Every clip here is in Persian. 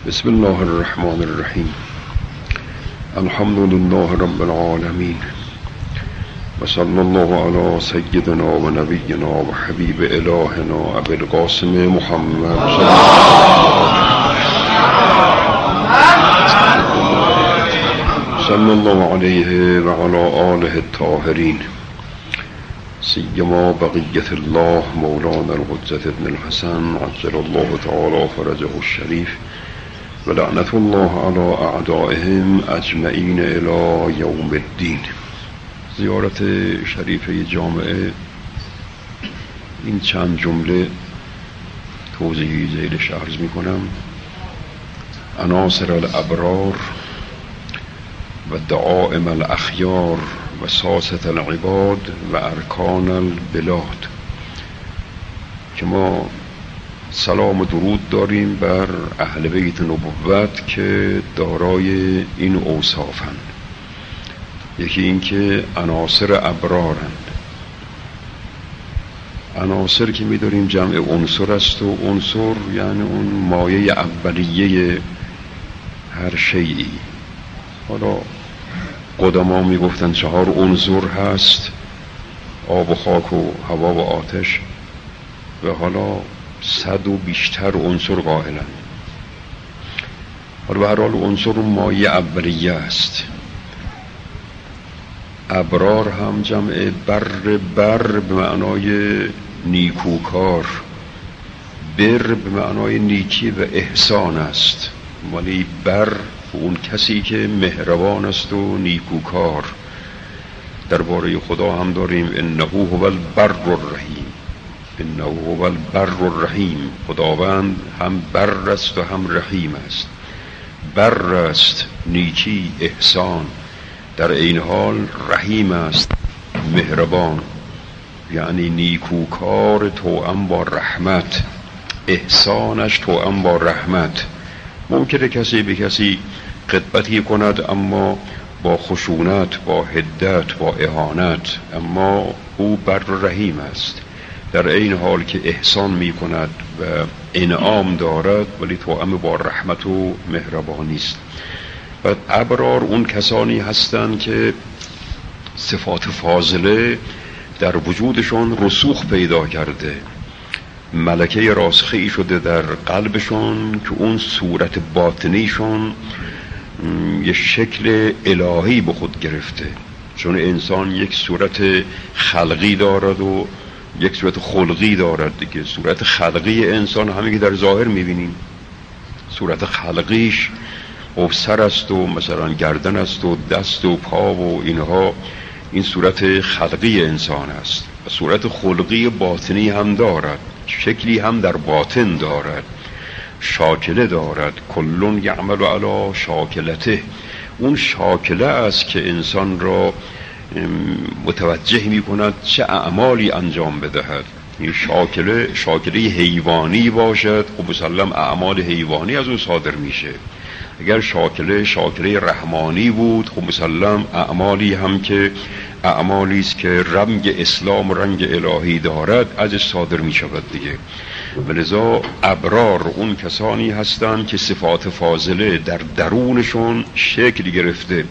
بسم الله الرحمن الرحیم. الحمد لله رب العالمین و صلی الله علی سیدنا و نبینا و حبیب الهنا ابی القاسم محمد صلی الله علیه و علی آله الطاهرین، سیما بقیت الله مولانا الحجة ابن الحسن عجل الله تعالی فرجه الشریف و لعنت الله علی اعدائهم اجمعین الی یوم الدین. زیارت شریفه جامعه، این چند جمله توضیحی ذیلش عرض می کنم. عناصر الابرار و دعائم الاخیار و ساسة العباد و ارکان البلاد، که ما سلام و درود داریم بر اهل بیت نبوت که دارای این اوصافند. یکی این که عناصر ابرارند. عناصر که می‌داریم جمع عنصر است و عنصر یعنی اون مایه اولیه هر شیئی. حالا قدما میگفتن 4 عنصر هست: آب و خاک و هوا و آتش، و حالا 100 و بیشتر عنصر قائلند. حالا به هر حال عنصر اون مایه اولیه است. ابرار هم جمع بر به معنای نیکوکار، بر به معنای نیکی و احسان است، ولی بر اون کسی که مهربان است و نیکوکار. درباره خدا هم داریم انه هو البر الرحیم، انه هو البر الرحیم. خداوند هم بر است و هم رحیم است. بر است، نیکی، احسان، در این حال رحیم است، مهربان، یعنی نیکوکار توأم با رحمت، احسانش توأم با رحمت. ممکنه کسی به کسی خدمتی کند اما با خشونت، با حدت، با اهانت، اما او بر رحیم است، در این حال که احسان می کند و انعام دارد، ولی توأم با رحمت و مهربانی است. و ابرار اون کسانی هستند که صفات فاضله در وجودشون رسوخ پیدا کرده، ملکه راسخی شده در قلبشون که اون صورت باطنیشون یه شکل الهی به خود گرفته. چون انسان یک صورت خلقی دارد و یک صورت خلقی دارد دیگه. صورت خلقی انسان همین که در ظاهر میبینیم، صورت خلقیش و سر است و مثلا گردن است و دست و پا و اینها، این صورت خلقی انسان است. و صورت خلقی باطنی هم دارد، شکلی هم در باطن دارد، شاکله دارد. کلون یعمل علی شاکلته. اون شاکله است که انسان را متوجه می کند چه اعمالی انجام بدهد. این شاکله حیوانی باشد، خب مسلم اعمال حیوانی از اون صادر میشه. اگر شاکله رحمانی بود، خب مسلم اعمالی هم که اعمالی است که رنگ اسلام و رنگ الهی دارد ازش صادر می شود دیگه. ولذا ابرار اون کسانی هستند که صفات فاضله در درونشون شکل گرفته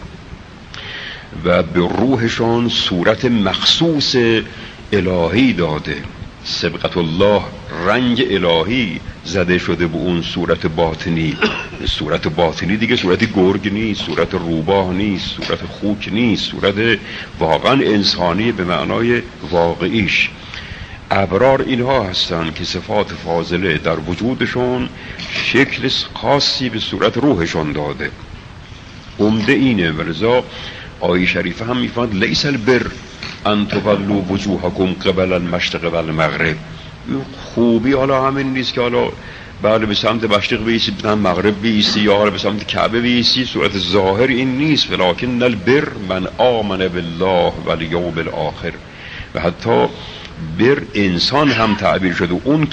و به روحشون صورت مخصوص الهی داده. سبقت الله، رنگ الهی زده شده به اون صورت باطنی. صورت باطنی دیگه صورت گرگ نیست، صورت روباه نیست، صورت خوک نیست، صورت واقعا انسانی به معنای واقعیش. ابرار اینها هستند که صفات فاضله در وجودشون شکل خاصی به صورت روحشون داده. عمده اینه. ولذا آیه شریفه هم میفرماید لیس البر ان تولوا وجوهکم قبل المشرق و المغرب. خوبی حالا همین نیست که حالا بله به سمت مشرق بیستی، بدن مغرب بیستی، یا حالا به سمت کعبه بیستی. صورت ظاهر این نیست. ولکن البر من آمن بالله و الیوم الاخر. و حتی بر انسان هم تعبیر شده. اون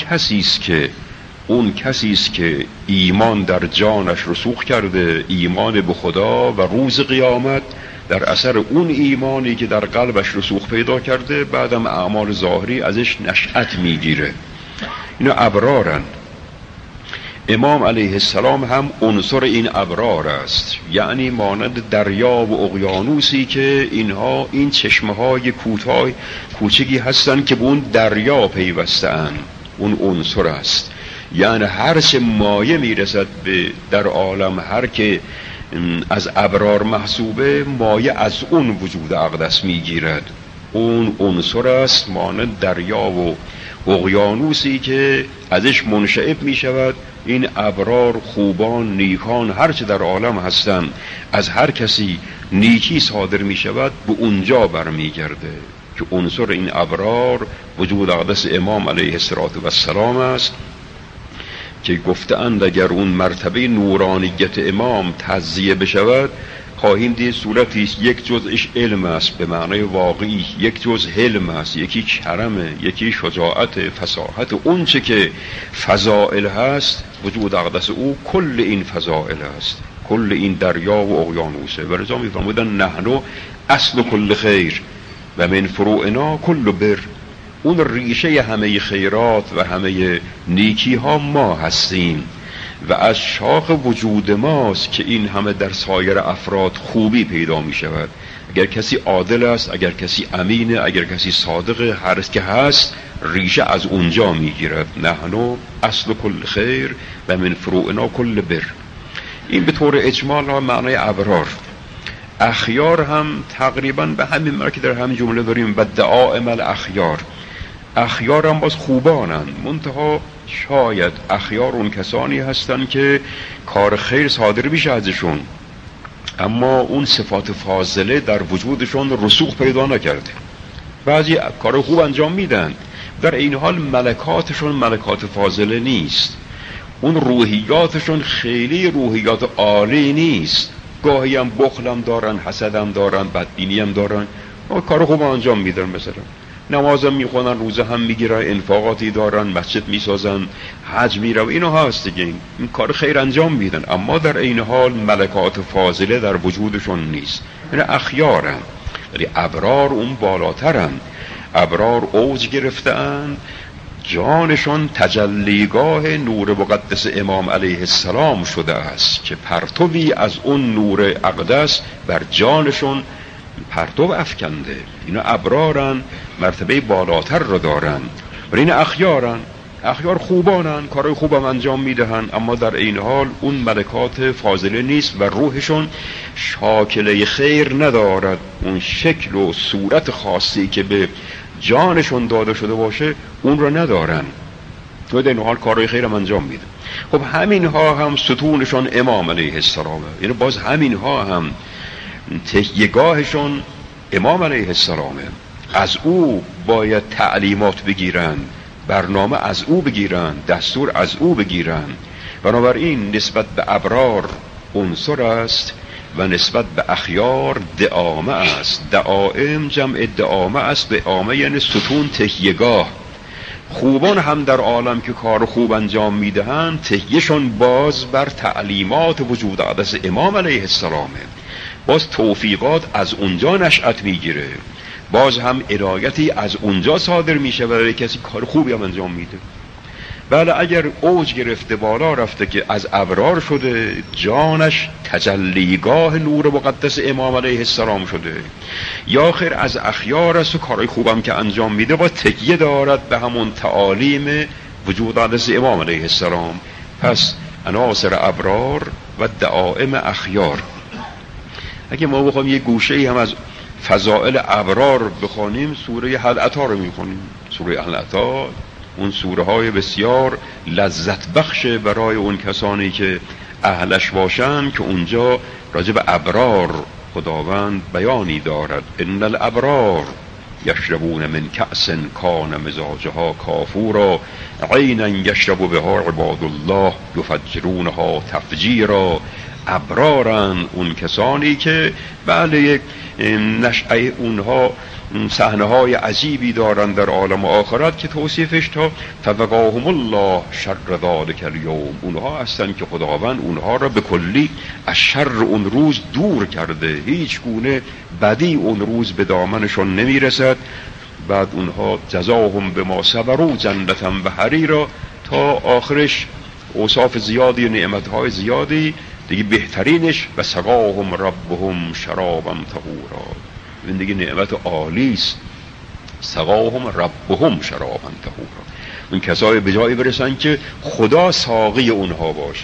کسی است که ایمان در جانش رسوخ کرده، ایمان به خدا و روز قیامت، در اثر اون ایمانی که در قلبش رسوخ پیدا کرده بعدم اعمال ظاهری ازش نشأت میگیره. اینا ابرارن. امام علیه السلام هم عنصر این ابرار است، یعنی مانند دریا و اقیانوسی که اینها این چشمه های کوچکی هستند که به اون دریا پیوسته‌اند، اون عنصر است. یعنی هر چه مایه میرسد به در عالم، هر که از ابرار محسوبه، مایه از اون وجود اقدس میگیرد. اون عنصر است مانند دریا و اقیانوسی که ازش منشعب می شود. این ابرار، خوبان، نیکان، هر چه در عالم هستند، از هر کسی نیکی صادر می شود به اونجا برمیگرده که عنصر این ابرار وجود اقدس امام علیه السلام است که گفتند اگر اون مرتبه نورانیت امام تجزیه بشود، خواهیم دید صورتی یک جزءش علم است به معنای واقعی، یک جزء حلم است، یکی کرمه، یکی شجاعت، فصاحت. اون چه که فضائل هست وجود اقدس او کل این فضائل است، کل این دریا و اقیانوسه. و لذا می‌فرمودن نحن اصل کل خیر و من فروعنا کل بر. اون ریشه همه خیرات و همه نیکی ها ما هستیم و از شاخ وجود ماست که این همه در سایر افراد خوبی پیدا می شود. اگر کسی عادل است، اگر کسی امینه، اگر کسی صادقه، هر که هست ریشه از اونجا می گیرد. نحن اصل کل خیر و من فروعنا کل بر. این به طور اجمال معنای ابرار. اخیار هم تقریبا به همین معنی که در همین جمله داریم و دعائم الاخیار. اخیار هم باز خوبانند، منتها شاید اخیار اون کسانی هستند که کار خیر صادر میشه ازشون، اما اون صفات فاضله در وجودشون رسوخ پیدا نکرده. بعضی کار خوب انجام میدن، در این حال ملکاتشون ملکات فاضله نیست، اون روحیاتشون خیلی روحیات عالی نیست. گاهی هم بخلم دارن، حسدم دارن، بدبینی هم دارن، کار خوب انجام میدن، مثلا نمازم میخونن، روزه هم میگیرن، انفاقاتی دارن، مسجد میسازن، حج میرن، اینو هست دیگه، این کار خیر انجام میدن، اما در این حال ملکات فاضله در وجودشون نیست. یعنی اخیارن، ولی ابرار اون بالاترن. ابرار اوج گرفتن، جانشون تجلیگاه نور مقدس امام علیه السلام شده است که پرتوی از اون نور اقدس بر جانشون پرتو افکنده. اینا ابرارن، مرتبه بالاتر رو دارن. ولی این اخیارن، اخیار خوبانن، کارهای خوبم انجام میدهن، اما در این حال اون ملکات فاضله نیست و روحشون شاکله خیر ندارد. اون شکل و صورت خاصی که به جانشون داده شده باشه اون رو ندارن، و در این حال کارهای خیرم انجام میده. خب همینها هم ستونشون امام علیه السلامه، یعنی باز همینها هم تهیه‌گاهشون امام علیه السلامه. از او باید تعلیمات بگیرن، برنامه از او بگیرن، دستور از او بگیرن. بنابراین نسبت به ابرار عنصر است و نسبت به اخیار دعامه است. دعائم جمع دعامه است. دعامه یعنی ستون، تهیه‌گاه. خوبان هم در عالم که کار خوب انجام میدهند، تهیهشون باز بر تعلیمات وجود اقدس امام علیه السلامه. باز توفیقات از اونجا نشأت میگیره، باز هم عنایتی از اونجا صادر میشه و کسی کار خوبی هم انجام میده. بله اگر اوج گرفته، بالا رفته که از ابرار شده، جانش تجلیگاه نور مقدس امام علیه السلام شده، یا خیر از اخیار است و کارهای خوبم که انجام میده با تکیه دارد به همون تعالیم وجود اقدس امام علیه السلام. پس عناصر ابرار و دعائم اخیار. اگه ما بخوایم یه گوشه هم از فضائل ابرار بخونیم، سوره هل اتی رو میخونیم. سوره هل اتی اون سوره های بسیار لذت بخش برای اون کسانی که اهلش باشن، که اونجا راجع به ابرار خداوند بیانی دارد. ان الابرار یشربون من کأس کان مزاجها کافورا عینا یشرب بها عباد الله یفجرونها تفجیرا. ابرارن اون کسانی که بله یک نشأه اونها صحنه های عجیبی دارن در عالم آخرت که توصیفش تا فوقاهم الله شر ذلک الیوم. اونها هستن که خداوند اونها را به کلی از شر اون روز دور کرده، هیچ گونه بدی اون روز به دامنشون نمیرسد. بعد اونها جزاهم بما صبروا جنتا و حریرا تا آخرش اوصاف زیادی و نعمتهای زیادی دیگه. بهترینش و سقاهم ربهم شرابا طهورا، این دیگه نعمت عالی است. سقاهم ربهم شرابا طهورا، اون کسایی به جایی برسن که خدا ساقی اونها باشه،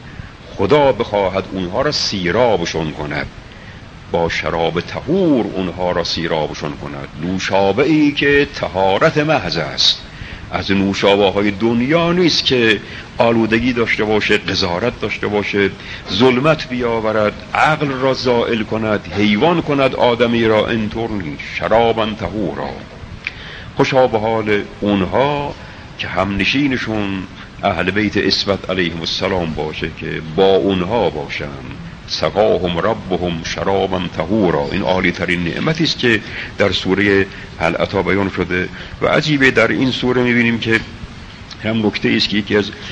خدا بخواهد اونها را سیرابشون کند، با شراب طهور اونها را سیرابشون کند. نوشابه ای که طهارت محض است، از نوشابه های دنیا نیست که آلودگی داشته باشه، قذارت داشته باشه، ظلمت بیاورد، عقل را زائل کند، حیوان کند آدمی را. اینطور نیست. شرابا طهورا، خوشا به حال اونها که همنشینشون اهل بیت عصمت علیهم السلام باشه، که با اونها باشن. سقاهم ربهم شرابا طهورا، این عالی ترین نعمتی است که در سوره هل اتی بیان شده. و عجیبه در این سوره میبینیم که هم نکته است که یکی از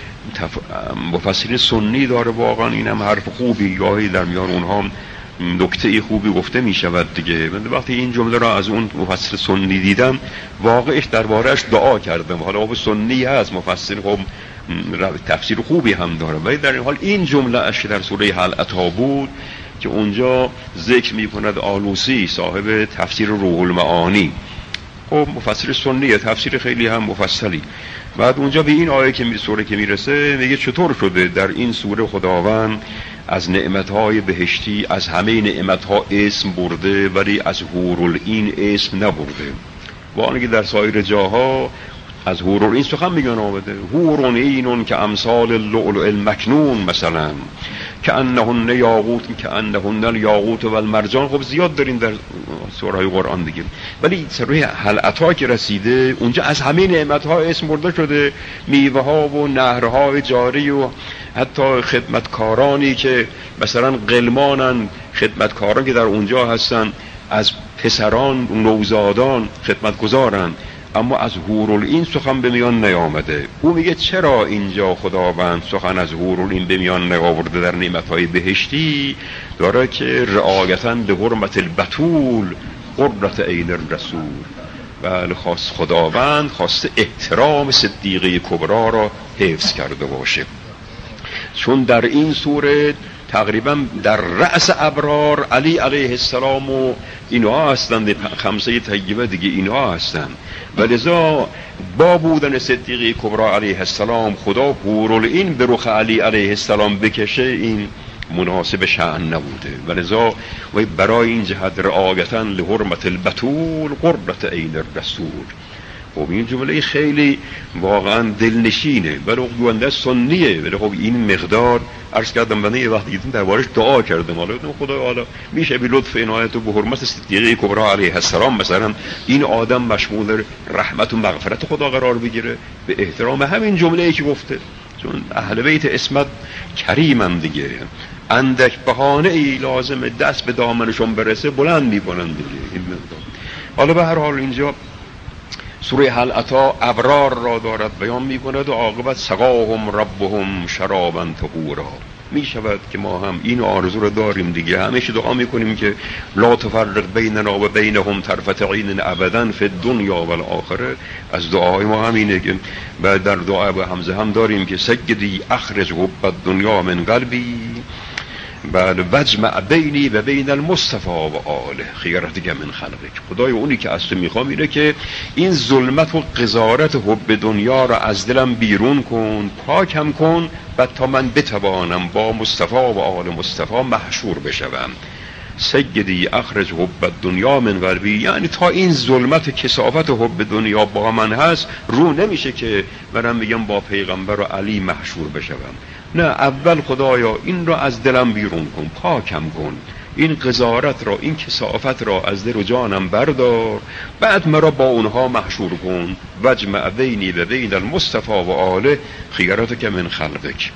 مفسرین سنی داره، واقعا این هم حرف خوبی، گاهی در میان اونها نکته خوبی گفته میشود دیگه. من وقتی این جمله را از اون مفسر سنی دیدم، واقعش دربارهش دعا کردم. حالا خب سنی هست، مفسر خب تفسیر خوبی هم داره، ولی در این حال این جمله اش در سوره هل اتی بود که اونجا ذکر میکند آلوسی صاحب تفسیر روح المعانی، خب مفسر سنیه، تفسیر خیلی هم مفصلی. بعد اونجا به این آیه که سوره که میرسه میگه چطور شده در این سوره خداوند از نعمتهای بهشتی، از همه نعمتها اسم برده ولی از حورالعین اسم نبرده. وانگه در سایر جاها از حورالعین سخن میگن آمده. حورالعین که امثال اللؤلؤ المکنون مثلا، که انهن یاقوت، که انهن الیاقوت و المرجان. خب زیاد دارین در سوره های قرآن دیگه، ولی سوره هل اتی که رسیده اونجا از همه نعمتها اسم برده شده، میوه ها و نهرهای جاری و حتی خدمتکارانی که مثلا غلمانن، خدمتکاران که در اونجا هستن، از پسران نوزادان خدمتگزارن، اما از حورالعین سخن به میان نیامده. او میگه چرا اینجا خداوند سخن از حورالعین به میان نیاورده در نعمتهای بهشتی؟ داره که رعایتاً به حرمت البتول قرة عین الرسول. بله، خواست خداوند خواسته احترام صدیقه کبرا را حفظ کرده باشه، چون در این سوره تقریبا در رأس ابرار علی علیه السلام و اینها هستند، خمسه طیبه دیگه اینها هستند. ولذا با بودن صدیقه کبرا علیه السلام خدا حورالعین به رخ علی علیه السلام بکشه، این مناسب شأن نبوده. ولذا برای این جهت رعایتاً لحرمت البتول قرة عین الرسول. خب این جمله خیلی واقعا دلنشینه، ولی گوینده سنیه، ولی خب این مقدار عرض کردم بنده یه وقت دیدم دربارش دعا کردم. حالا خدا حالا میشه به لطف عنایت و به حرمت صدیقه کبرا علیه السلام مثلا این آدم مشمول رحمت و مغفرت خدا قرار بگیره به احترام همین جمله‌ای که گفته، چون اهل بیت عصمت کریمن دیگه، اندک بهانه ای لازم دست به دامنشون برسه بلند میکنن دیگه این مقدار. حالا به هر حال اینجا سوره هل اتی ابرار را دارد بیان میکند و عاقبت سقاهم ربهم شرابا طهورا. می شود که ما هم این آرزو رو داریم دیگه، همیشه دعا میکنیم که لا تفرق بیننا و بینهم طرفة عین ابدا فی الدنیا و الاخره. از دعای ما همینه که بعد در دعا به حمزه هم داریم که سجدی اخرج حب الدنیا من قلبی بله وجمع بینی و بین المصطفى و آله خیرتک من خلقک. خدای اونی که از تو میخوام اینه که این ظلمت و قذارت حب دنیا را از دلم بیرون کن، پاکم کن، بعد تا من بتوانم با مصطفی و آل مصطفی محشور بشوم. سجدی اخرج حب الدنیا من قلبی، یعنی تا این ظلمت کثافت حب دنیا با من هست رو نمیشه که منم میگم با پیغمبر و علی محشور بشوم. نه، اول خدایا این را از دلم بیرون کن، پاکم کن، این قذارت را، این کثافت را از دل و جانم بردار، بعد مرا با اونها محشور کن. وجمع بینی و بین المصطفى و آله خیرتک من خلقک.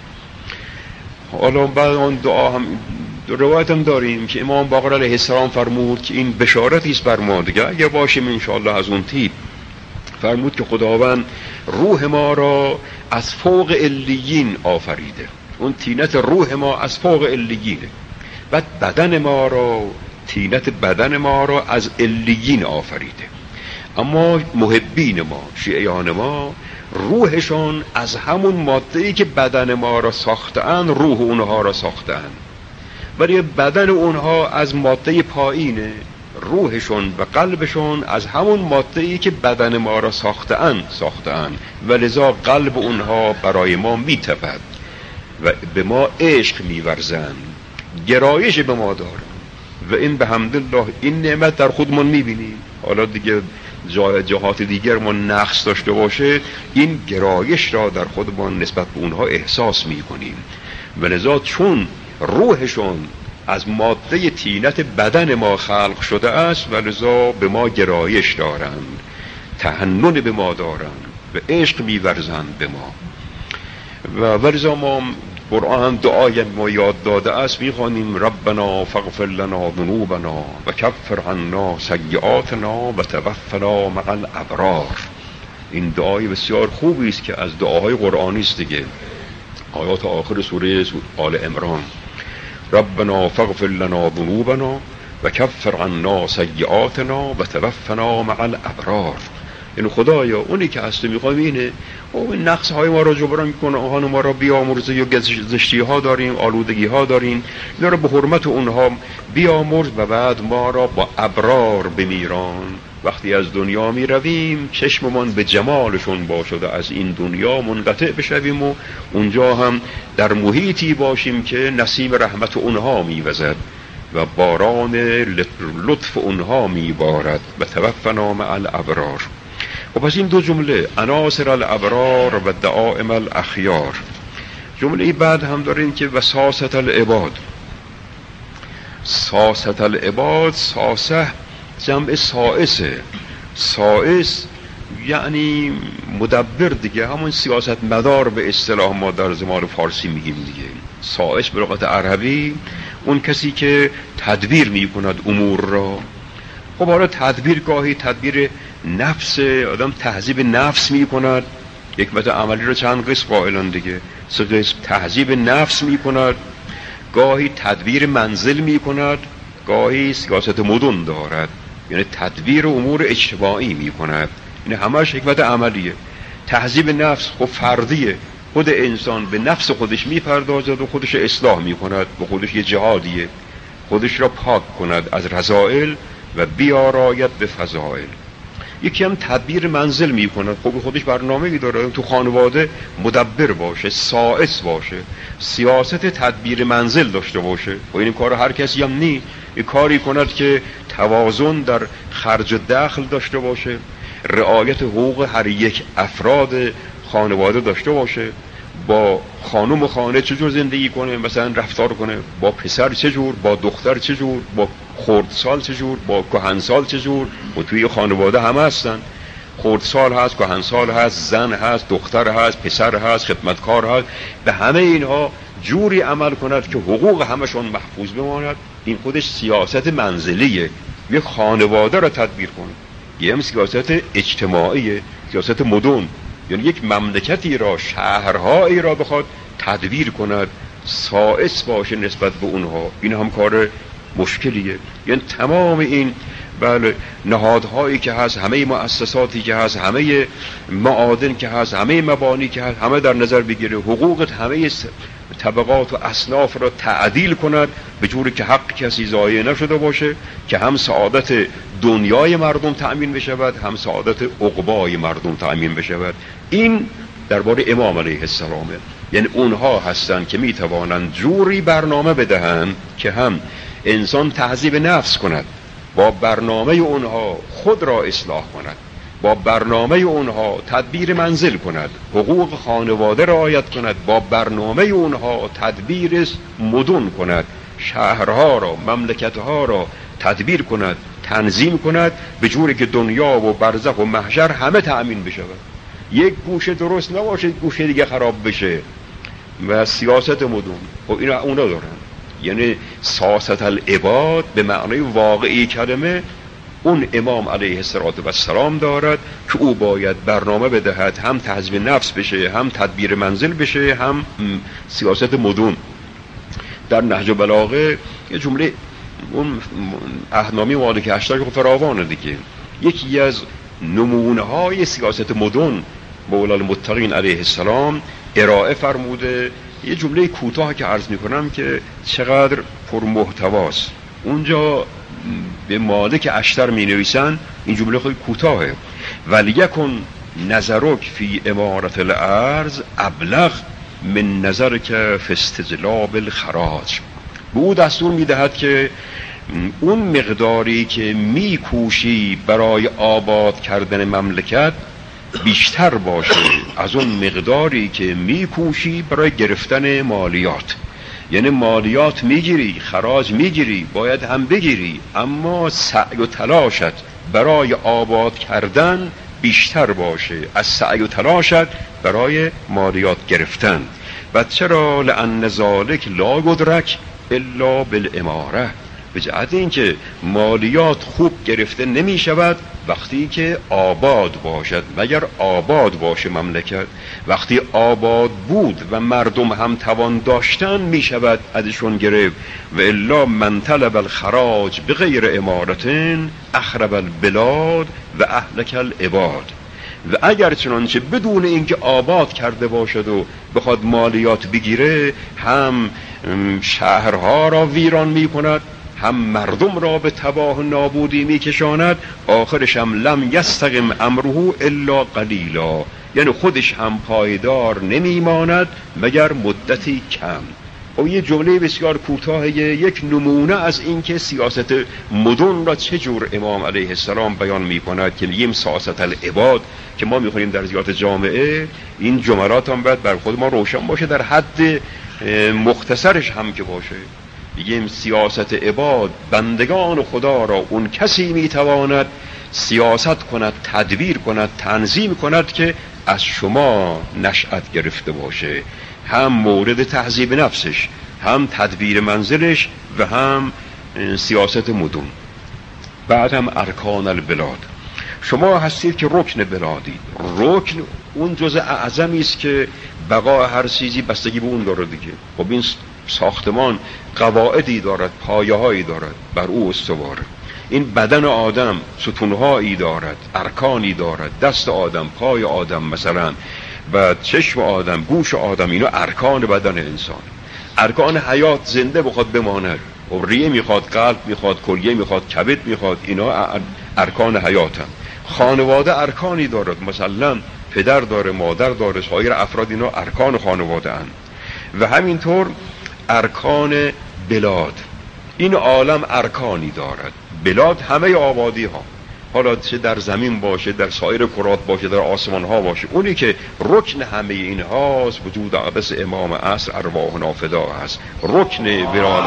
حالا بعد اون دعا هم روایت هم داریم که امام باقر علیه السلام فرمود که این بشارتی است بر ما دیگه اگه باشیم انشاءالله از اون تیپ. فرمود که خداوند روح ما را از فوق علیین آفریده، اون تینت روح ما از فوق علیینه. بعد بدن ما را، تینت بدن ما را از علیین آفریده. اما محبین ما، شیعیان ما، روحشون از همون ماده‌ای که بدن ما را ساختن روح اونها را ساختن، ولی بدن اونها از ماده پایینه، روحشون و قلبشون از همون ماده‌ای که بدن ما را ساختن و لذا قلب اونها برای ما میتپد و به ما عشق میورزن، گرایش به ما دارن و این به حمدالله این نعمت در خودمون میبینیم. حالا دیگه جهات دیگر ما نقص داشته باشه، این گرایش را در خودمون نسبت به اونها احساس میکنیم و لذا چون روحشون از ماده طینت بدن ما خلق شده است و لذا به ما گرایش دارند، تحنن به ما دارند و عشق میورزند به ما و لذا ما قرآن دعای ما یاد داده است، میخوانیم ربنا فاغفر لنا ذنوبنا و کفر عنا سیئاتنا و توفنا مع الابرار. این دعای بسیار خوبی است که از دعاهای قرآنی است دیگه. آیات آخر سوره آل عمران، ربنا فاغفر لنا ذنوبنا و کفر عنا سیئاتنا و توفنا مع الابرار. یعنی خدایا اونی که هست میخوایم اینه او نقص های ما را جبران کنه، آهان ما را بیامرزه، یا زشتی ها داریم، آلودگی ها داریم، اینا را به حرمت اونها بیامرز و بعد ما را با ابرار بمیران. وقتی از دنیا می رویم چشممان به جمالشون باشد، از این دنیا منقطع بشویم و اونجا هم در محیطی باشیم که نسیم رحمت اونها می وزد و باران لطف اونها می بارد و توفنا مع الابرار. و پس این دو جمله عناصر الابرار و دعائم الاخیار. جمله بعد هم داریم که وساست العباد. ساست العباد، ساسه جمع سائسه، سائس یعنی مدبر دیگه، همون سیاست مدار به اصطلاح ما در زمان فارسی میگیم دیگه. سائس به لغت عربی اون کسی که تدبیر میکند امور را. خب حالا تدبیر گاهی تدبیر نفس آدم تهذیب نفس میکند، حکمت عملی رو چند قسم قائلن دیگه. سه قسم تهذیب نفس میکند، گاهی تدبیر منزل میکند، گاهی سیاست مدن دارد، یعنی تدبیر امور اجتماعی میکند. این همش حکمت عملیه. تهذیب نفس خب فردیه، خود انسان به نفس خودش میپردازد و خودش اصلاح میکند و خودش یه جهادیه، خودش را پاک کند از رذائل و بیاراید به فضائل. یکی هم تدبیر منزل میکند، خب خودش برنامه‌ای داره، تو خانواده مدبر باشه، سائس باشه، سیاست تدبیر منزل داشته باشه. و این کار هر کسی هم نی، یک کاری کند که توازن در خرج و دخل داشته باشه، رعایت حقوق هر یک افراد خانواده داشته باشه، با خانم و خانه چجور زندگی کنه، مثلا رفتار کنه، با پسر چجور، با دختر چجور، با خردسال چجور، با کهنسال چجور. و توی خانواده همه هستن، خردسال هست، کهنسال هست، زن هست، دختر هست، پسر هست، خدمتکار هست. به همه اینها جوری عمل کند که حقوق همشون محفوظ بماند. این خودش سیاست منزلیه، یه خانواده را تدبیر کنه. یه هم سیاست اجتماعیه، سیاست مدن، یعنی یک مملکتی را، شهرهایی را بخواد تدبیر کند، سائس باشه نسبت به اونها. این هم کار مشکلیه. یعنی تمام این بله نهادهایی که هست، همه مؤسساتی که هست، همه معادن که هست، همه مبانی که هست، همه در نظر بگیره حقوق همه طبقات و اصناف را تعدیل کند به جوری که حق کسی ضایع نشده باشه، که هم سعادت دنیای مردم تأمین بشود، هم سعادت عقبای مردم تأمین بشود. این درباره امام علیه السلامه. یعنی اونها هستند که میتوانند جوری برنامه بدهند که هم انسان تهذیب نفس کند، با برنامه اونها خود را اصلاح کند، با برنامه اونها تدبیر منزل کند، حقوق خانواده را رعایت کند، با برنامه اونها تدبیر مدن کند، شهرها را، مملکتها را تدبیر کند، تنظیم کند به جوری که دنیا و برزخ و محشر همه تأمین بشود. یک گوشه درست نباشه، گوشه دیگه خراب بشه. و سیاست مدن خب اینا اونا دارن. یعنی سیاست العباد به معنای واقعی کلمه اون امام علیه السلام دارد که او باید برنامه بدهد، هم تهذیب نفس بشه، هم تدبیر منزل بشه، هم سیاست مدن. در نهج بلاغه یه جمله اون اهنامی مالک اشتر که فراوانه دیگه. یکی از نمونه های سیاست مدن مولا المتقین علیه السلام ارائه فرموده. یه جمله کوتاه که عرض میکنم که چقدر پرمحتواست. اونجا به مالک اشتر می نویسن، این جمله خیلی کوتاهه: ولیکن نظرک فی امارت الارض ابلغ من نظرک فی استجلاب الخراج. به او دستور میدهد که اون مقداری که میکوشی برای آباد کردن مملکت بیشتر باشه از اون مقداری که میکوشی برای گرفتن مالیات. یعنی مالیات میگیری، خراج میگیری، باید هم بگیری، اما سعی و تلاشت برای آباد کردن بیشتر باشه از سعی و تلاشت برای مالیات گرفتن. و چرا؟ لأن ذلک لا یدرک الا بالاماره، به جهت اینکه مالیات خوب گرفته نمی شود وقتی که آباد باشد، مگر آباد باشه مملکت. وقتی آباد بود و مردم هم توان داشتن می شود ازشون گرفت. و الا من طلب الخراج بغیر امارتن اخرب البلاد و اهلک العباد. و اگر چنانچه بدون اینکه آباد کرده باشد و بخواد مالیات بگیره، هم شهرها را ویران می کند، هم مردم را به تباه و نابودی می کشاند، آخرش هم لم یستقم امره الا قلیلا، یعنی خودش هم پایدار نمی ماند مگر مدتی کم. و یه جمله بسیار کوتاه، یک نمونه از این که سیاست مدن را چجور امام علیه السلام بیان می کند که میگیم سیاست العباد که ما میخونیم در زیارت جامعه. این جملات هم باید بر خود ما روشن باشه، در حد مختصرش هم که باشه. بگیم سیاست عباد، بندگان خدا را اون کسی میتواند سیاست کند، تدبیر کند، تنظیم کند که از شما نشأت گرفته باشه، هم مورد تهذیب نفسش، هم تدبیر منزلش، و هم سیاست مدن. بعد هم ارکان البلاد. شما هستید که رکن بلادی. رکن اون جزء اعظمی است که بقا هر چیزی بستگی به اون داره دیگه. خب این ساختمان قواعدی دارد، پایه‌هایی دارد، بر او استواره. این بدن آدم ستونهایی دارد، ارکانی دارد. دست آدم، پای آدم مثلا، و چشم آدم، گوش آدم، اینا ارکان بدن انسان. ارکان حیات زنده بخواد بماند، و ریه میخواد، قلب میخواد، کلیه میخواد، کبد میخواد، اینا ارکان حیات هم. خانواده ارکانی دارد، مثلا پدر داره، مادر داره، سایر افراد، اینا ارکان خانواده هن. و همینطور ارکان بلاد. این عالم ارکانی دارد. بلاد همه آبادی ها، حالا چه در زمین باشه، در سایر کرات باشه، در آسمان ها باشه، اونی که رکن همه این هاست وجود اقدس امام عصر ارواحنا فدا هست. رکن وران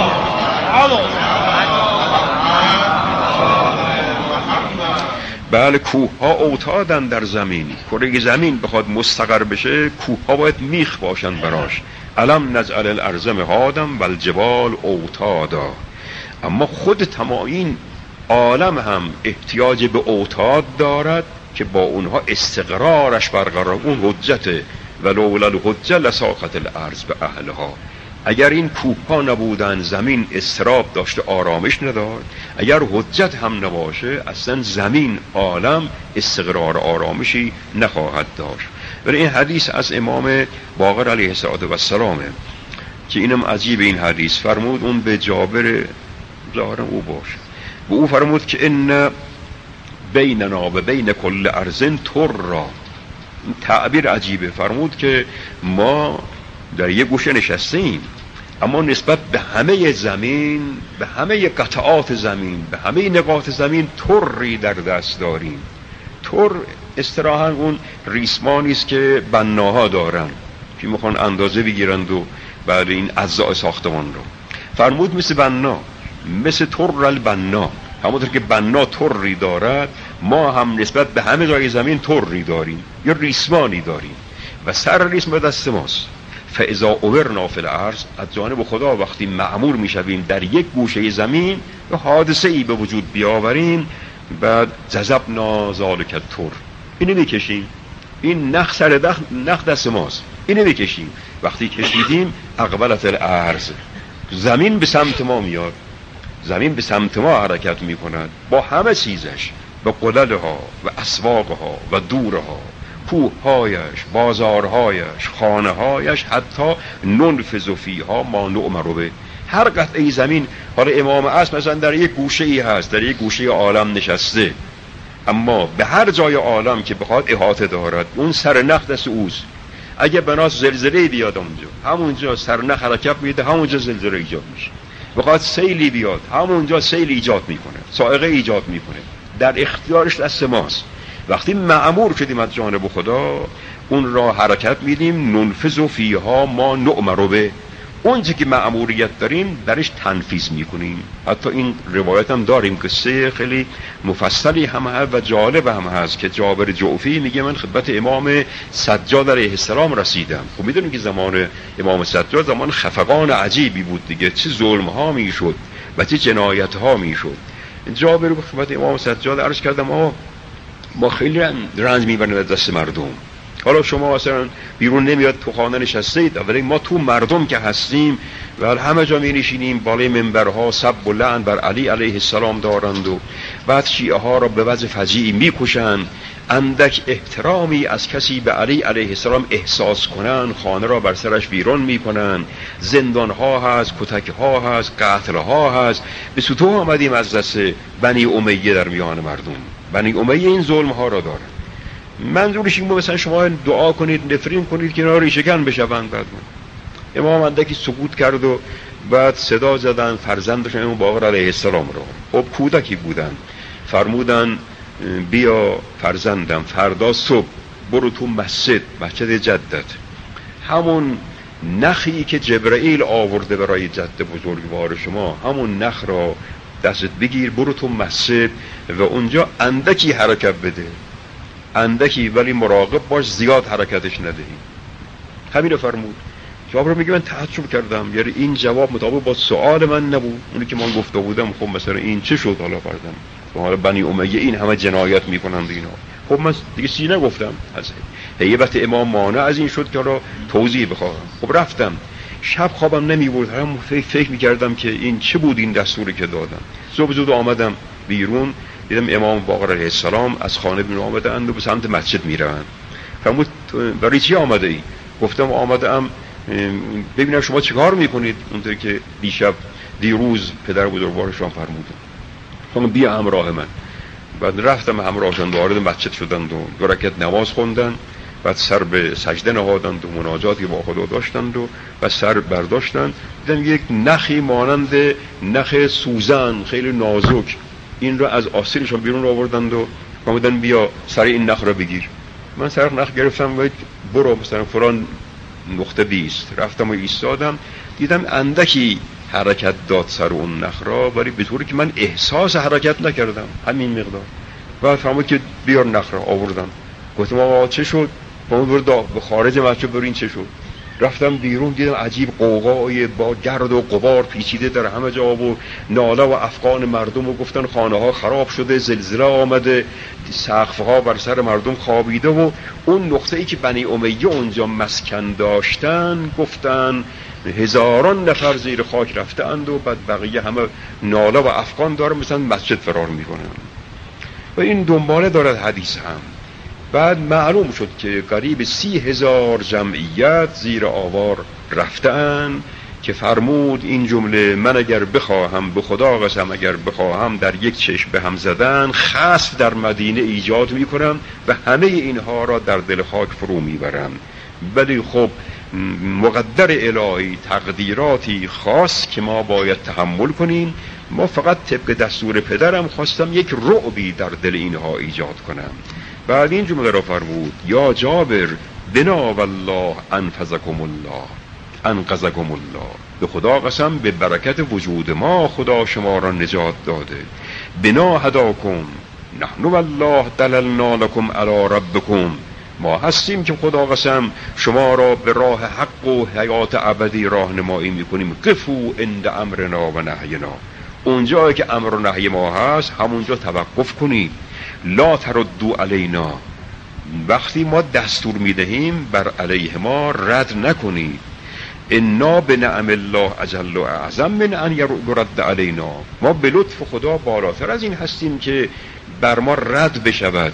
بله، کوه ها اوتادن در زمین. کره زمین بخواد مستقر بشه، کوه ها باید میخ باشن براش. الم نجعل الارض مهادا والجبال اوتادا. اما خود تمام عالم هم احتیاج به اوتاد دارد که با اونها استقرارش برقرار. اون حجته، ولولا الحجه لساقط الارض به اهلها. اگر این کوه ها نبودن، زمین استراب داشته، آرامش ندارد. اگر حجت هم نباشه، اصلا زمین، عالم استقرار آرامشی نخواهد داشت. ولی این حدیث از امام باقر علیه السلام که اینم عجیب، این حدیث فرمود، اون به جابر ظاهرا او باشه، به او فرمود که ان بیننا و بین کل ارضن ترا. تعبیر عجیبه. فرمود که ما در یک گوشه نشستیم، اما نسبت به همه زمین، به همه قطعات زمین، به همه نقاط زمین تری در دست داریم. تر اصطلاحاً اون ریسمانی است که بناها دارن که میخوان اندازه بگیرند و بعد این اجزاء ساختمان رو. فرمود مثل بنا، مثل تر البنا، همونطور که بنا تری دارد، ما هم نسبت به همه جای زمین تری داریم، یا ریسمانی داریم، و سر ریسم به دست ماست. فاذا امرنا فی الارض، از جانب خدا وقتی مأمور میشویم در یک گوشه زمین و حادثه ای به وجود بیاوریم، بعد جذبنا ذلک التر، اینو میکشیم، این نخ سر نخ دست ماست، اینو میکشیم. وقتی کشیدیم، اقبلت الارض، زمین به سمت ما میاد، زمین به سمت ما حرکت میکند با همه چیزش، و قللها و اسواقها و دورها، کوههایش، بازارهایش، خانههایش، حتی ننفذ فیها ما نؤمر به. هر قطعه زمین، حالا امام عصر مثلا در یک گوشه ای هست، در یک گوشه عالم نشسته، اما به هر جای عالم که بخواد احاطه دارد، اون سرنخ دست اوست. اگه بناس زلزله بیاد اونجا، همونجا سرنخ حرکت میده، همونجا زلزله ایجاد میشه. بخواد سیلی بیاد، همونجا سیل ایجاد میکنه، صاعقه ایجاد میکنه. در اختیارش دست ماست. وقتی مأمور شدیم از جانب خدا، اون را حرکت میدیم. ننفذ فیها ما نؤمر به، اون چه که مأموریت داریم درش تنفیذ میکنیم. حتی این روایت هم داریم که قصه خیلی مفصلی هم هست و جالب هم هست که جابر جعفی میگه من خدمت امام سجاد علیه السلام رسیدم. خب میدونیم که زمان امام سجاد زمان خفقان عجیبی بود دیگه، چه ظلم ها میشد و چه جنایت ها میشد. جابر به خدمت امام سجاد عرض کردم ما خیلی رنج میبریم از دست مردم. حالا شما مثلا بیرون نمیاد، تو خانه نشستید، ولی ما تو مردم که هستیم و همه جا می نشینیم، بالای منبرها سب و لعن بر علی علیه السلام دارند و بعد شیعه ها را به وضع فجیعی میکشند. اندک احترامی از کسی به علی علیه السلام احساس کنن، خانه را بر سرش ویران میکنن. زندان ها هست، کتک ها هست، قتل ها هست. به سطوح آمدیم از دست بنی امیه در میان مردم. بنی امیه این ظلم ها را دارن. منظورش این بود مثلا شما دعا کنید، نفرین کنید که اینا ریشه‌کن بشوند. بعد امام اندکی سکوت کرد و بعد صدا زدن فرزندشون امام باقر علیه السلام رو. خب کودکی بودن، فرمودن بیا فرزندم فردا صبح برو تو مسجد جدت، همون نخی که جبرائیل آورده برای جد بزرگوار شما، همون نخ را دستت بگیر، برو تو مسجد و اونجا اندکی حرکت بده، اندکی، ولی مراقب باش زیاد حرکتش ندهی. همین رو فرمود. جواب رو میگه من تعجب کردم، یعنی این جواب مطابق با سؤال من نبود. اونی که من گفته بودم خب مثلا این چه شد حالا فردم، حالا بنی امیه این همه جنایت میکنند اینا. خب من دیگه چیزی نگفتم. از هیبت امام مانع از این شد که حالا توضیح بخواهم. خب رفتم، شب خوابم نمیبرد، هم فکر میکردم که این چه بود این دستوری که دادم. صبح زود آمدم بیرون، دیدم امام باقر علیه السلام از خانه بیرون آمدند و به سمت مسجد میروند. فرمود برای چی آمده ای؟ گفتم آمده ام ببینم شما چه کار میکنید اونطوری که دیروز پدر بزرگوارشان فرمودن. فرمود بیا همراه من. بعد رفتم همراهشان، وارد مسجد شدند و 2 رکعت نماز خوندن، بعد سر به سجده نهادند و مناجاتی با خدا داشتند و سر برداشتند. دیدم یک نخی مانند نخ سوزن خیلی نازک، این رو از آستینشون بیرون آوردند و فرمودن بیا سر این نخ رو بگیر. من سر نخ گرفتم و برو مثلا فلان نقطه 20 رفتم و ایستادم. دیدم اندکی حرکت داد سر اون نخ را، ولی به طوری که من احساس حرکت نکردم، همین مقدار. بعد فرمود که بیار نخ را. آوردم. گفتم آقا چه شد؟ فرمود برو به خارج مسجد برو. این چه شد؟ رفتم بیرون، دیدم عجیب قوقای با گرد و غبار پیچیده در همه جا و ناله و افغان مردم و گفتن خانه ها خراب شده، زلزله آمده، سقف ها بر سر مردم خوابیده و اون نقطه ای که بنی امیه اونجا مسکن داشتن گفتن 1000 نفر زیر خاک رفته اند و بعد بقیه همه ناله و افغان دارن مثلا مسجد فرار میکنن و این دنباله دارد حدیث هم. بعد معلوم شد که قریب 30,000 جمعیت زیر آوار رفتن که فرمود این جمله: من اگر بخواهم، به خدا قسم اگر بخواهم، در یک چشم به هم زدن خسف در مدینه ایجاد میکنم و همه اینها را در دل خاک فرو میبرم. ولی خب مقدر الهی، تقدیراتی خاص که ما باید تحمل کنیم. ما فقط طبق دستور پدرم خواستم یک رعبی در دل اینها ایجاد کنم. بعد این جمله را فرمود: یا جابر بنا والله انفذکم الله انقذکم الله، به خدا قسم به برکت وجود ما خدا شما را نجات داده. بنا هداکم نحن والله دللنا لکم علی ربکم، ما هستیم که خدا قسم شما را به راه حق و حیات ابدی راهنمایی میکنیم. قفوا عند امرنا و نهینا، اونجایی که امر و نهی ما هست همونجا توقف کنید. لا تردوا علینا، وقتی ما دستور میدهیم بر علیه ما رد نکنید. انا بنعم الله اجل و اعظم من ان یرد علینا، ما به لطف خدا بالاتر از این هستیم که بر ما رد بشود.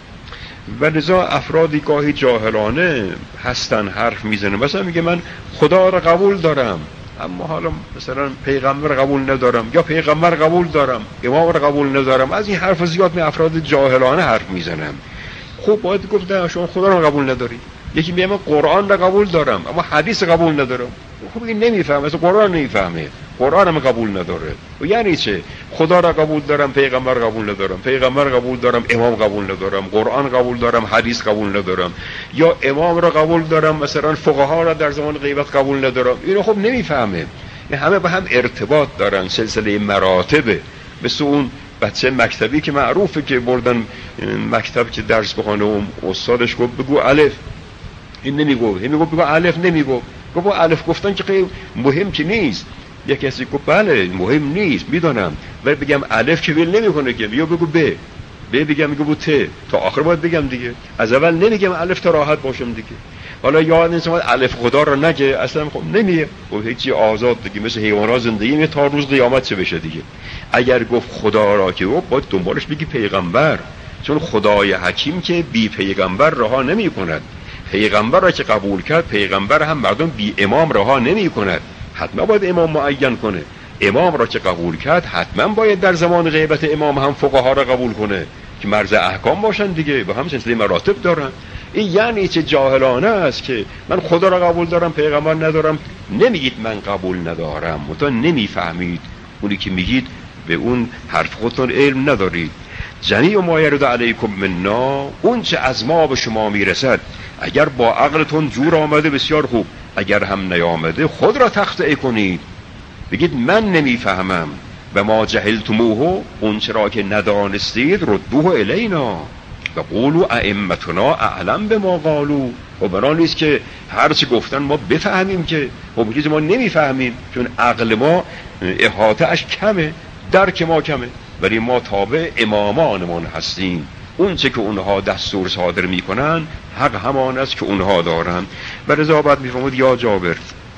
و لذا افرادی گاهی جاهلانه هستن حرف میزنه، مثلا میگه من خدا را قبول دارم اما حالا مثلا پیغمبر قبول ندارم، یا پیغمبر قبول دارم امام را قبول ندارم. از این حرف زیاد می افراد جاهلانه حرف میزنم. خب باید گفت نه شما خدا را قبول نداری. یکی میگه من قرآن را قبول دارم اما حدیث قبول ندارم. خب این نمیفهمه، اصلا قرآن نمیفهمه، قرآن هم قبول نداره. و یعنی چه؟ خدا را قبول دارم پیغمبر قبول ندارم، پیغمبر قبول دارم امام قبول ندارم، قرآن قبول دارم حدیث قبول ندارم، یا امام را قبول دارم مثلا فقها را در زمان غیبت قبول ندارم. اینو خب نمیفهمه. این همه با هم ارتباط دارن، سلسله مراتبه. مثل اون بچه مکتبی که معروفه که بردن مکتب که درس بخونه و استادش گفت بگو الف، این نمیگفت، این میگفت بگو الف، نمیگفت. گفت الف گفتن که خیلی مهم که نیست. یک کسی گفت بله مهم نیست میدونم، ولی بگم الف که ویل نمیکنه که، یا بگو ب بگم بگو ت تا آخر باید بگم دیگه. از اول نمیگم الف تا راحت باشم دیگه. حالا یاد نیست الف خدا رو نگه اصلا، خب نمیگه و هیچی آزاد دیگه، مثل حیوانات زندگی می تا روز قیامت چه بشه دیگه. اگر گفت خدا را که باید دنبالش بگی پیغمبر، چون خدای حکیم که بی پیغمبر رها نمی کند. پیغمبر را که قبول کرد پیغمبر هم مردم بی امام رها نمی کند، حتما باید امام معین کنه. امام را که قبول کرد حتما باید در زمان غیبت امام هم فقها را قبول کنه که مرز احکام باشن دیگه، با هم سلسله مراتب دارن. این یعنی چه جاهلانه است که من خدا را قبول دارم پیغمبر ندارم. نمیگید من قبول ندارم، متون نمیفهمید. اونی که میگید به اون حرف خودتون علم ندارید. جمیع ما یرد علیکم منا، اون چه از ما به شما میرسد اگر با عقلتون جور آمده بسیار خوب، اگر هم نیامده خود را تخطئه کنید، بگید من نمیفهمم. و ما جهلتموه، اون چرا که ندانستید ردوه الینا و قولوا ائمتنا اعلم بما قالوا. و برای نیست که هر چی گفتن ما بفهمیم که، خب چیزی ما نمیفهمیم چون عقل ما احاطه اش کمه، درک ما کمه، ولی ما تابع امامانمون هستیم. اون چه که اونها دستور صادر میکنن حق همان است که اونها دارن. و رضا بعد میفهمد یا جابر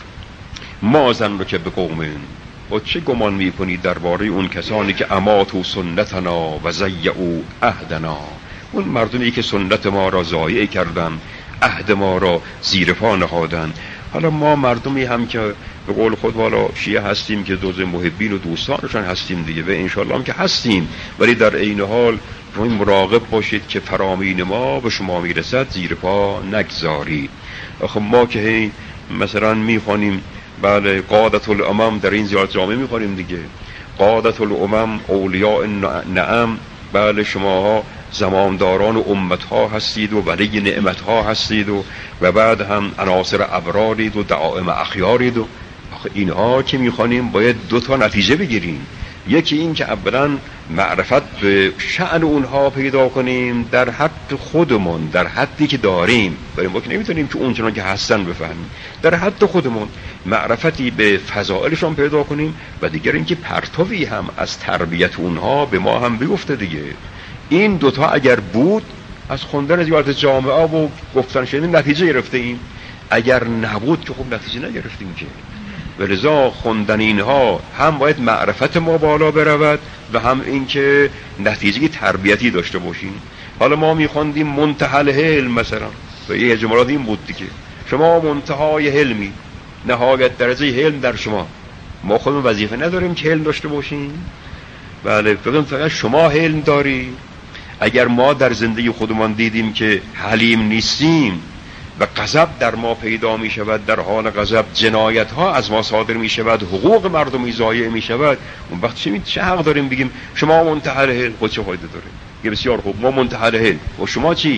ما ظنک که به قومن، و چه گمان میکنی درباره اون کسانی که اماتوا سنتنا و ضیعوا عهدنا، اون مردمی که سنت ما را ضایع کردن، عهد ما را زیر پا نهادن. حالا ما مردمی هم که به قول خود والا شیعه هستیم که جزء محبین و دوستانشان هستیم دیگه، و انشالله هم که هستیم، ولی در عین حال مراقب باشید که فرامین ما به شما میرسد زیر پا نگذارید. آخه ما که مثلا میخوانیم بله قادت الامم، در این زیارت جامعه میخوانیم دیگه، قادت الامم اولیاء نعم، بله شماها زمامداران و امت ها هستید و ولی نعمت ها هستید و بعد هم عناصر ابرارید و دعائم اخیارید. و اینها که میخوانیم باید دو تا نتیجه بگیریم. یکی این که اولا معرفت به شأن اونها پیدا کنیم در حد خودمون، در حدی که داریم، ولی ما که نمیتونیم که اونچنان که هستن بفهمیم. در حد خودمون معرفتی به فضائلشون پیدا کنیم، و دیگر اینکه پرتوی هم از تربیت اونها به ما هم بیفته دیگه. این دوتا اگر بود از خوندن زیارت جامعه و گفتن شدیم نتیجه گرفته ایم، اگر نبود که خب نتیجه نگرفتیم که. ولذا خوندن اینها هم باید معرفت ما بالا برود و هم اینکه نتیجه تربیتی داشته باشیم. حالا ما میخوندیم منتهى الحلم مثلا، و یه جملات این بود دیگه، شما منتهای حلمی، نهایت درجه حلم در شما. ما خودمون وظیفه نداریم که حلم داشته باشیم؟ بله فقط شما حلم داری. اگر ما در زندگی خودمان دیدیم که حلیم نیستیم و غضب در ما پیدا می شود، در حال غضب جنایت ها از ما صادر می شود، حقوق مردمی ضایع می شود، اون وقت چه حق داریم بگیم شما منتهی الحلم؟ خود چه فایده داره؟ یه بسیار خوب، ما منتهی الحلم و شما چی؟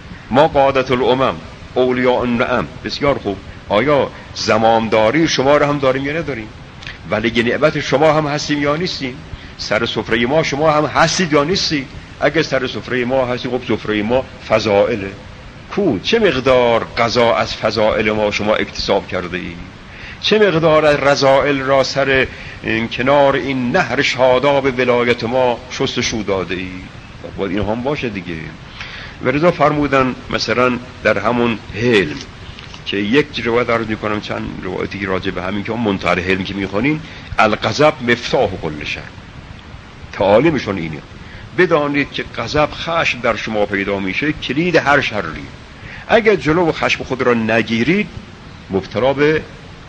ما قادت الامم اولیاء النعم. بسیار خوب، آیا زمامداری شما را هم داریم یا نداریم؟ ولی نعمت شما هم هستیم یا نیستیم؟ سر سفره ما شما هم هستید یا نیستید؟ اگه سر سفره ما هستید، خب سفره ما فضائله. کو چه مقدار غذا از فضائل ما شما اکتساب کرده ای؟ چه مقدار از رذائل را سر کنار این نهر شاداب ولایت ما شستشو داده ای؟ باید این هم باشه دیگه. و رضا فرمودن مثلا در همون حلم که یک روایت عرض میکنم، چند روایتی راجع به همین که اون منتهی الحلم که میخونین، الغضب مفتاح کل شر، تعالیمشون اینه. بدانید که غضب، خشم در شما پیدا میشه کلید هر شری. اگر جلو خشم خود را نگیرید مبتلا به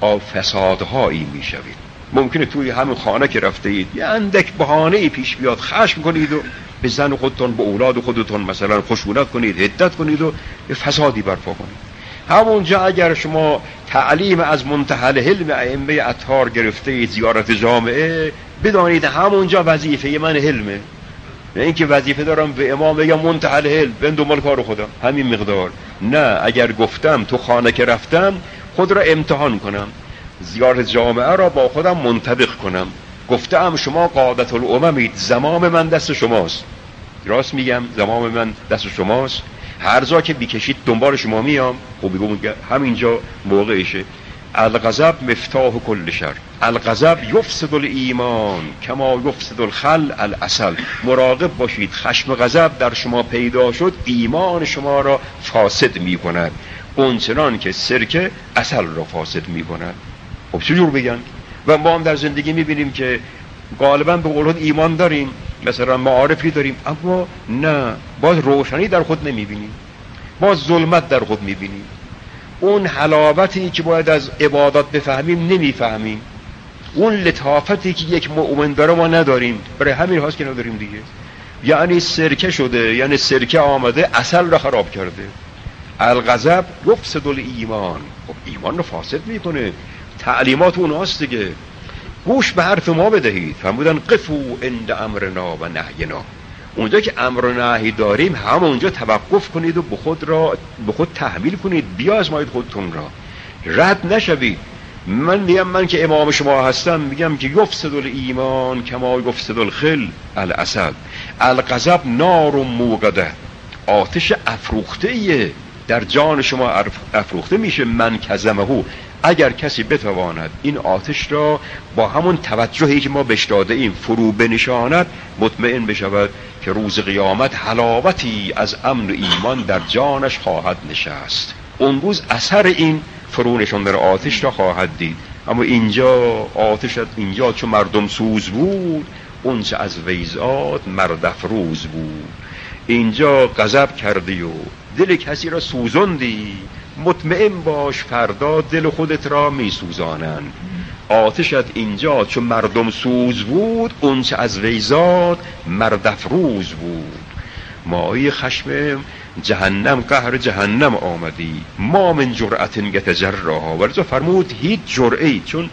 فسادهایی میشوید. ممکنه توی همین خانه که رفته اید یه اندک بهانه‌ای پیش بیاد، خشم کنید و به زن خودتون، به اولاد خودتون مثلا خشونت کنید، حدت کنید و یه فسادی برپا کنید. همونجا اگر شما تعلیم از منتهى الحلم ائمه اطهار گرفته اید، زیارت جامعه، بدانید همونجا وظیفه من حلمه. نه اینکه وظیفه دارم به امام بگم منتهى الحلم بن دنبال کار خودم همین مقدار. نه، اگر گفتم تو خانه که رفتم خود را امتحان کنم، زیارت جامعه را با خودم منطبق کنم. گفتم شما قادة الاممید، زمام من دست شماست. راست میگم، زمام من دست شماست. هر جا که بیکشید دنبال شما میام. خب بگم همینجا موقعشه. الغضب مفتاح کل شر. الغضب یفسد الایمان کما یفسد الخل العسل. مراقب باشید، خشم و غضب در شما پیدا شد ایمان شما را فاسد میکند، اونچنان که سرکه عسل را فاسد میکند. خب چجور بگن؟ و ما هم در زندگی میبینیم که غالبا به قول ایمان داریم، مثلا معارفی داریم، اما نه، باز روشنی در خود نمیبینیم، باز ظلمت در خود میبینیم. اون حلاوتی که باید از عبادات بفهمیم نمیفهمیم، اون لطافتی که یک مؤمن داره ما نداریم. برای همین هاست که نداریم دیگه. یعنی سرکه شده، یعنی سرکه آمده عسل را خراب کرده. الغضب یفسد الایمان. خب ایمان رو فاسد میکنه. تعلیمات اوناست دیگه. گوش به حرف ما بدهید. فرمودن قفوا عند امرنا و نهینا. اونجا که امر و نهی داریم همونجا توقف کنید و به خود تحمیل کنید، بیازمایید خودتون را، رد نشوید. من میگم، من که امام شما هستم، میگم که یفسد الایمان کما یفسد الخل العسل. الغضب نار موقده، آتش افروخته در جان شما افروخته میشه. من کظمه، اگر کسی بتواند این آتش را با همون توجهی که ما بهش داده ایم فرو بنشاند، مطمئن بشود که روز قیامت حلاوتی از امن و ایمان در جانش خواهد نشست. اون روز اثر این فرو نشاندن آتش را خواهد دید. اما اینجا آتش، اینجا چون مردم سوز بود، اون چه از ویزات مرد افروز بود. اینجا غضب کردی و دل کسی را سوزاندی، مطمئن باش فردا دل خودت را می سوزانن. آتشت اینجا چون مردم سوز بود، اون چه از ویزات مرد افروز بود. مایی خشم جهنم، قهر جهنم آمدی، ما من جرأت یتجراها. ورزا فرمود هیچ جرعه‌ای، چون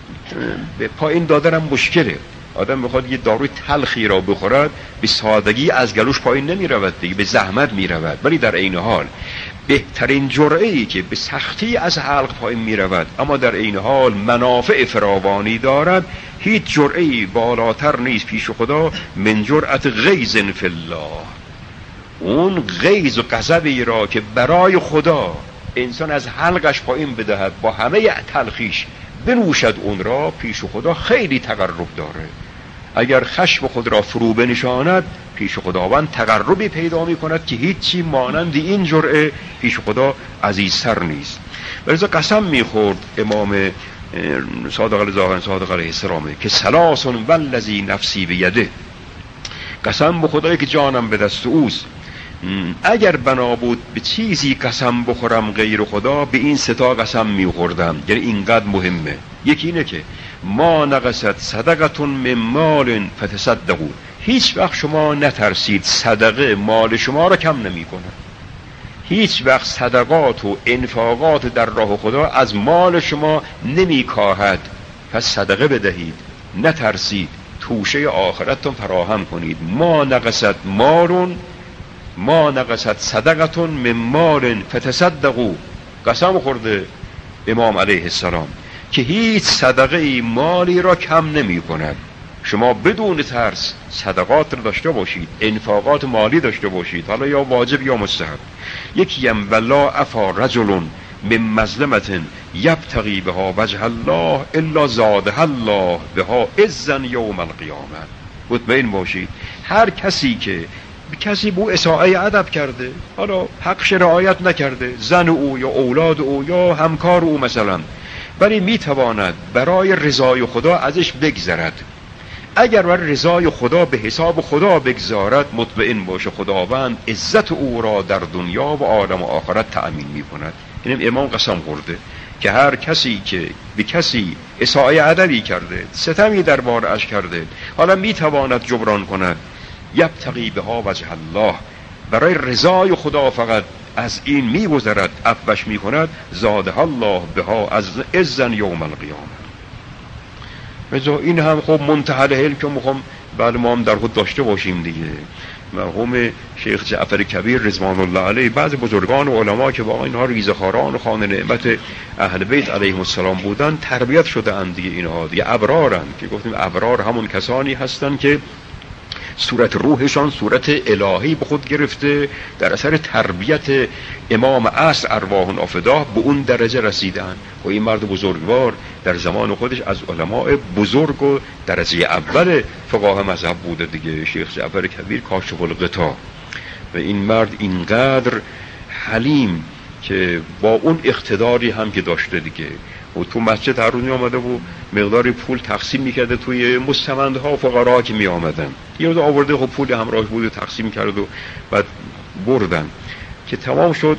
به پایین دادنم مشکله. آدم میخواد یه داروی تلخی را بخورد، به سادگی از گلوش پایین نمی رود دیگه، به زحمت می رود. ولی در این حال بهترین جرعه‌ای که به سختی از حلق پایین می رود اما در این حال منافع فراوانی دارد، هیچ جرعه‌ای بالاتر نیست پیش خدا من جرأت غیظ فی الله. اون غیظ و غضبی را که برای خدا انسان از حلقش پایین بدهد، با همه تلخیش بنوشد، اون را پیش خدا خیلی تقرب داره. اگر خشم خود را فرو بنشاند، پیش خداوند تقربی پیدا می کند که هیچی مانند این جرعه پیش خدا عزیزتر نیست. ولذا قسم می خورد امام صادق علیه السلام که ثلاث والذی نفسی بیده، قسم به خدایی که جانم به دست اوست، اگر بنا بود به چیزی قسم بخورم غیر خدا، به این ستا قسم میخوردم. یعنی اینقدر مهمه. یکی اینه که ما نقصت صدقتون من مال فتصدقوا. هیچ وقت شما نترسید صدقه مال شما را کم نمی کنه. هیچ وقت صدقات و انفاقات در راه خدا از مال شما نمی کاهد. پس صدقه بدهید، نترسید، توشه آخرتتون فراهم کنید. ما نقصت صدقتون من مال فتصدقوا. قسم خورده امام علیه السلام که هیچ صدقه مالی را کم نمی کند. شما بدون ترس صدقات را داشته باشید، انفاقات مالی داشته باشید، حالا یا واجب یا مستحب. یکیم ولا عفا رجل من مظلمة یبتغی بها وجه الله الا زاده الله بها عزا یوم القیامه. مطمئن باشید هر کسی که کسی بو اساءه ادب کرده، حالا حقش رعایت نکرده، زن او یا اولاد او یا همکار او مثلا، ولی میتواند برای رضای خدا ازش بگذرد. اگر بر رضای خدا به حساب خدا بگذارد مطمئن باشه خداوند عزت او را در دنیا و عالم و آخرت تأمین می کند. اینم امام قسم خورده که هر کسی که به کسی اساءه ادبی کرده، ستمی دربارش کرده، حالا می تواند جبران کند، یبتغی بها وجه الله، برای رضای خدا فقط از این می گذرد، عفوش می کند، زاده الله بها از عزن یوم القیامه. مثلا این هم خب منتهى الحلم که میخوام بعد ما هم در خود داشته باشیم دیگه. مرحوم شیخ جعفر کبیر رضوان الله علیه، بعض بزرگان و علما که واقعا اینها ریزخواران و خوان نعمت اهل بیت علیهم السلام بودن، تربیت شده اند دیگه. اینها دیگه ابرارن که گفتیم ابرار همون کسانی هستن که صورت روحشان صورت الهی به خود گرفته، در اثر تربیت امام عصر ارواح نافداه به اون درجه رسیدن. و این مرد بزرگوار در زمان خودش از علماء بزرگ و درجه اول فقاه مذهب بوده دیگه، شیخ جعفر کبیر کاشف الغطا. و این مرد اینقدر حلیم که با اون اقتداری هم که داشته دیگه، و تو مسجد هر روز می آمده و مقداری پول تقسیم میکرده توی مستمندها و فقرا که می آمدن. یه روز آورده خب پول همراهش بود تقسیم کرد و بعد بردن که تمام شد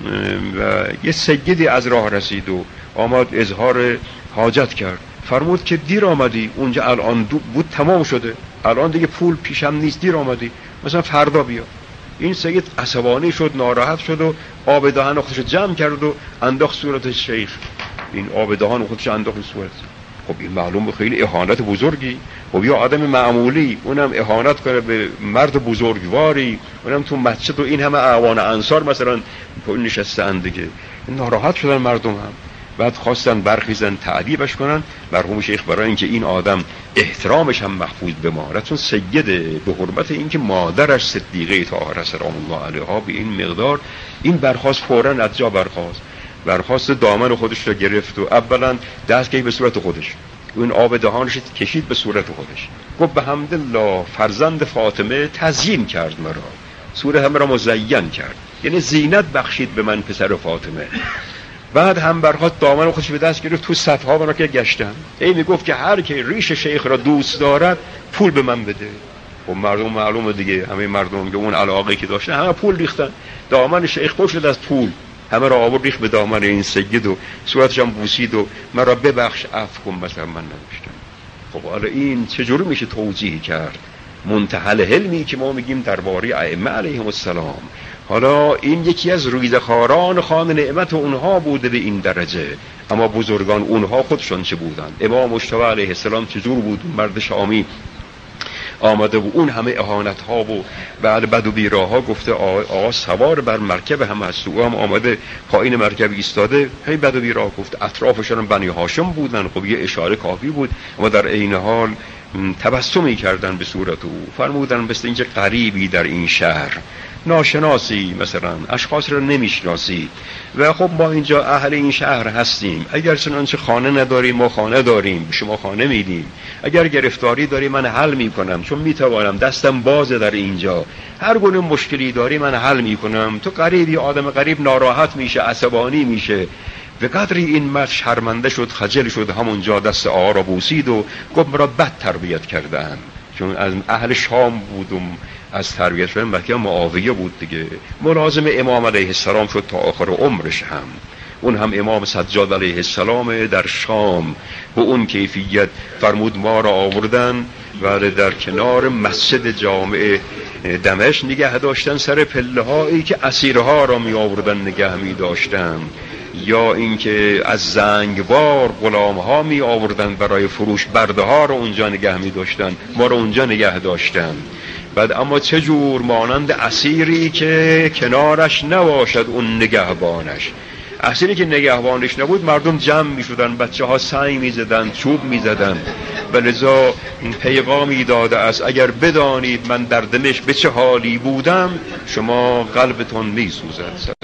و یه سیدی از راه رسید و آمد اظهار حاجت کرد. فرمود که دیر آمدی، اونجا الان بود تمام شده، الان دیگه پول پیشم نیست، دیر آمدی، مثلا فردا بیا. این سید عصبانی شد، ناراحت شد و آب دهن خودش جمع کرد و انداخت صورت شیخ. این آب دهان خودش انداخت صورت. خب این معلومه خیلی اهانت بزرگی. خب یا آدم معمولی اونم اهانت کنه به مرد بزرگواری، اونم تو مسجد و این همه اعوان انصار مثلا نشستن دیگه. ناراحت شدن مردم هم، بعد خواستن برخیزن تعذیبش کنن. مرحوم شیخ برای اینکه این آدم احترامش هم محفوظ بماند، چون سید به حرمت اینکه مادرش صدیقه طاهره سلام الله علیها به این مقدار، این برخاست، فوراً از جا برخاست دامن خودش رو گرفت و اولا دست که به صورت خودش، اون آب دهانش کشید به صورت خودش، گفت به حمدالله فرزند فاطمه تزیین کرد مرا، صورت همه را مزین کرد، یعنی زینت بخشید به من پسر فاطمه. بعد هم برخاست دامن خودش به دست گرفت، تو صفها برا که گشتن ای میگفت که هر که ریش شیخ را دوست دارد پول به من بده. و مردم معلومه دیگه، همه مردم که اون علاقه که داشتن همه پول ریختن، دامن شیخ پر شد از پول، همه را آورد ریخت به دامن این سید و صورتش هم بوسید و مرا ببخش عفو کن، مثلا من نداشتم. خب حالا این چجوری میشه توضیح کرد؟ منتهى الحلمی که ما میگیم درباره ائمه علیهم السلام. حالا این یکی از ریزخواران خوان نعمت اونها بوده به این درجه، اما بزرگان اونها خودشون چه بودن؟ امام مجتبی علیه السلام چجور بود؟ مرد شامی آمده و اون همه اهانت ها و بعد بد و بیراها گفته آقا سوار بر مرکب هم هست، او هم آمده پایین مرکب ایستاده، هی بد و بیراه گفت. اطرافشون بنی هاشم بودن، خب یه اشاره کافی بود، اما در عین حال تبسمی کردن به صورت او. فرمودن مثل اینکه غریبی در این شهر، ناشناسی، مثلا اشخاص را نمیشناسی و خب ما اینجا اهل این شهر هستیم، اگر چنانچه خانه نداریم ما خانه داریم، به شما خانه میدیم، اگر گرفتاری داری من حل میکنم، چون میتوانم، دستم بازه در اینجا، هر گونه مشکلی داری من حل میکنم. تو غریبی، آدم غریب ناراحت میشه، عصبانی میشه. به قدری این مرد شرمنده شد، خجل شد، همونجا دست آقا را بوسید و گفت مرا بد تربیت کردن، چون از اهل شام بودم، از تربیت شدن مکه معاویه بود دیگه، ملازم امام علیه السلام شد تا آخر عمرش هم. اون هم امام سجاد علیه السلام در شام به اون کیفیت فرمود ما را آوردن و در کنار مسجد جامع دمشق نگه داشتن، سر پله هایی که اسیرها را می آوردن نگه می داشتن، یا اینکه از زنگبار غلام ها می آوردن برای فروش، برده ها را اونجا نگه می داشتن، ما را اونجا نگه داشتن. بعد اما چه جور مانند اسیری که کنارش نباشد اون نگهبانش، اسیری که نگهبانش نبود مردم جمع می شدن، بچه ها سنگ می زدن، چوب می زدن. ولذا پیغامی داده است اگر بدانید من در دمشق به چه حالی بودم شما قلبتون می سوزد.